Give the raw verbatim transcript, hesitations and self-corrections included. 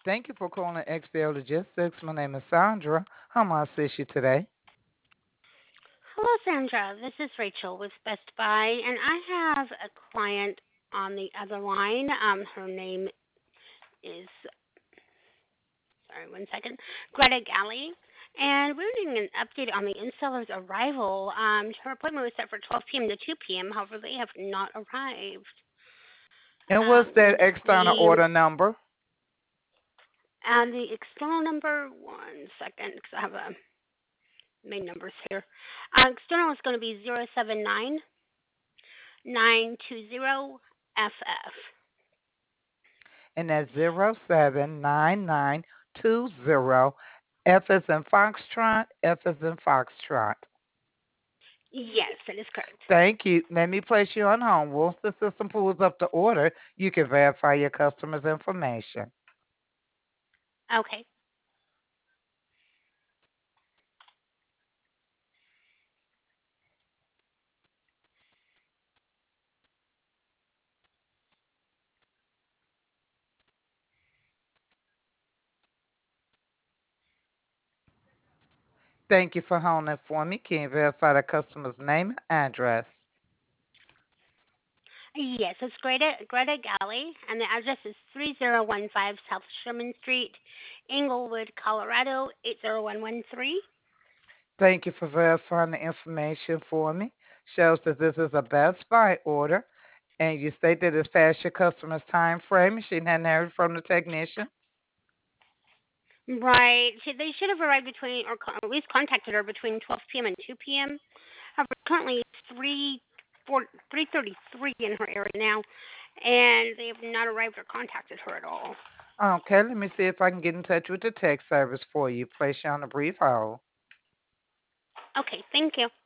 Thank you for calling X L Logistics. My name is Sandra. How may I assist you today? Hello, Sandra. This is Rachel with Best Buy, and I have a client on the other line. Um, her name is, sorry, one second, Greta Galley. And we're doing an update on the installer's arrival. Um, her appointment was set for twelve p.m. to two p.m. However, they have not arrived. And what's Um, that external the order number? and the external number, one second, because I have a main numbers here. Uh, external is going to be zero seven nine nine two zero F F. And that's zero seven nine nine two zero. F is in Foxtrot, F is in Foxtrot. Yes, that is correct. Thank you. Let me place you on hold. Once the system pulls up the order, you can verify your customer's information. Okay. Thank you for holding for me. Can you verify the customer's name and address? Yes, it's Greta Greta Galley, and the address is three zero one five South Sherman Street, Englewood, Colorado eight zero one one three. Thank you for verifying the information for me. Shows that this is a Best Buy order, and you state that it's past your customer's time frame. She hadn't heard from the technician. Right. She, they should have arrived between, or co- at least contacted her between twelve p m and two p m. However, currently it's three four three thirty three in her area now, and they have not arrived or contacted her at all. Okay, let me see if I can get in touch with the tech service for you. Place you on a brief hold. Okay, thank you.